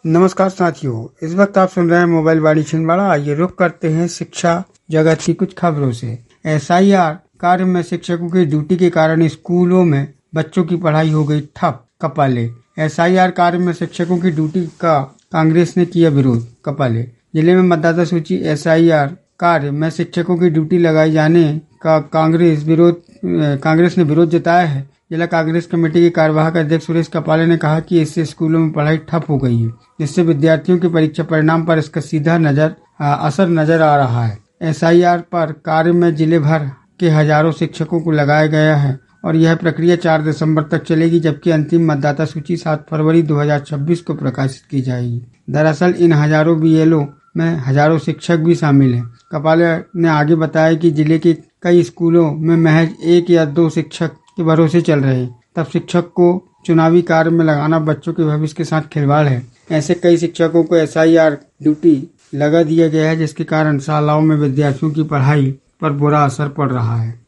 नमस्कार साथियों, इस वक्त आप सुन रहे हैं मोबाइल वाणी छिंदवाड़ा। आइए रुख करते हैं शिक्षा जगत की कुछ खबरों से। एसआईआर कार्य में शिक्षकों की ड्यूटी के कारण स्कूलों में बच्चों की पढ़ाई हो गई ठप। कपाले। एसआईआर कार्य में शिक्षकों की ड्यूटी का कांग्रेस ने किया विरोध। कपाले। जिले में मतदाता सूची एसआईआर कार्य में शिक्षकों की ड्यूटी लगाए जाने का कांग्रेस ने विरोध जताया है। जिला कांग्रेस कमेटी के कार्यवाहक अध्यक्ष सुरेश कपाले ने कहा कि इससे स्कूलों में पढ़ाई ठप हो गई है, जिससे विद्यार्थियों की परीक्षा परिणाम पर इसका सीधा असर नजर आ रहा है। एसआईआर पर कार्य में जिले भर के हजारों शिक्षकों को लगाया गया है और यह प्रक्रिया 4 दिसंबर तक चलेगी, जबकि अंतिम मतदाता सूची 7 फरवरी 2026 को प्रकाशित की जाएगी। दरअसल इन हजारों बीएलओ में हजारों शिक्षक भी शामिल हैं। कपाले ने आगे बताया कि जिले के कई स्कूलों में महज 1 या 2 शिक्षक के भरोसे चल रहे हैं। तब शिक्षक को चुनावी कार्य में लगाना बच्चों के भविष्य के साथ खिलवाड़ है। ऐसे कई शिक्षकों को एसआईआर ड्यूटी लगा दिया गया है, जिसके कारण शालाओं में विद्यार्थियों की पढ़ाई पर बुरा असर पड़ रहा है।